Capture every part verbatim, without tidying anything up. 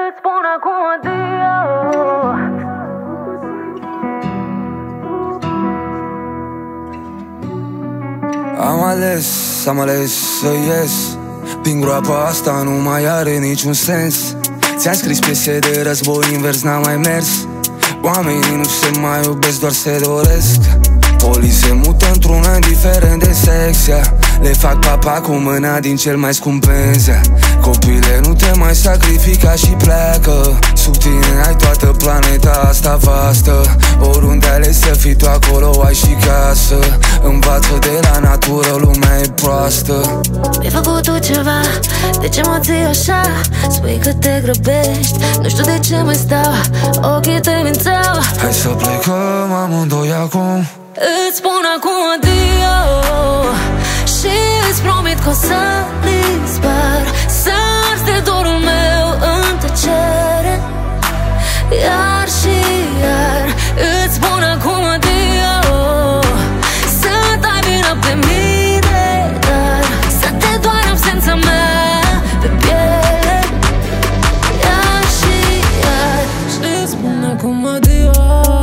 Îți spun acum adio. Am ales, am ales să ies din groapa asta, nu mai are niciun sens. Ți-am scris piese de război, invers n-am mai mers. Oamenii nu se mai iubesc, doar se doresc. Polii se mută într-una indiferent de sex, yeah. Le fac papa cu mâna din cel mai scump benz, yeah. Copile, nu te mai sacrifica și pleacă. Sub tine ai toată planeta asta vastă. Oriunde alegi să fii tu, acolo ai și casă. Învață de la natură, lumea e proastă. Mi-ai făcut tu ceva, de ce mă ții așa? Spui că te grăbești, nu știu de ce mai stau. Ochii te mințeau. Hai să plecăm amândoi acum. Îți spun acum adio și îți promit că o să dispar, să ars de dorul meu în tăcere. Iar și iar îți spun acum adio, să dai vină pe mine, dar să te doar absența mea pe piele. Iar și iar și îți spun acum adio.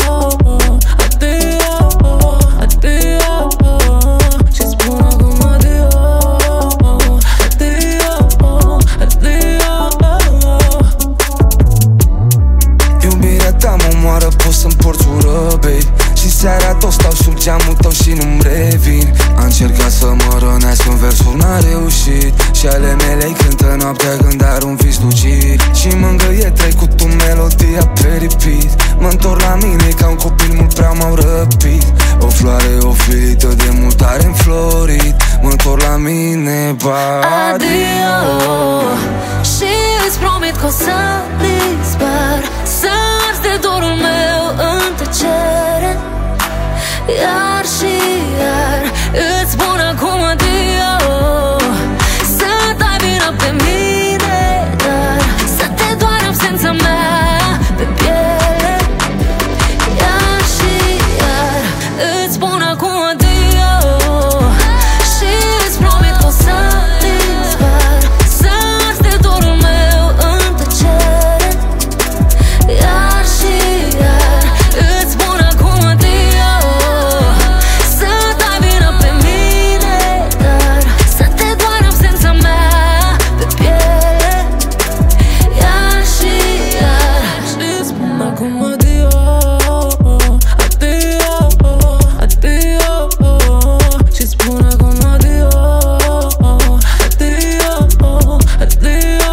Poți să-mi porți ură, babe, și seara tot stau sub geamul tău și nu-mi revin. Am încercat să mă rănească în versuri, n-a reușit. Și ale mele cântă noaptea când are un vis lucid. Și mângâie trecut un melodia pe repeat. Mă-ntorc la mine ca un copil, mult prea m-au răpit. O floare ofilită de mult are înflorit. Mă-ntorc la mine, adio. Și îți promit că o să dispar, să ars de dorul meu în tăcere. Iar și iar îți spun acum adio, să dai vină pe mine, dar să te doar absența mea pe piele. Iar și iar îți spun acum adio și îți promit că o să dispar, să ars de dorul meu în tăcere. Iar și iar îți spun acum adio, să dai vină pe mine, dar să te doar absența mea pe piele. Iar și iar și îți spun acum adio, adio, adio. Și îți spun acum adio, adio, adio.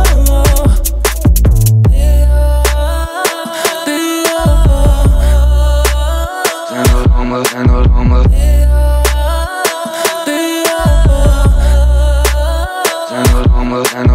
And all on my and all on my and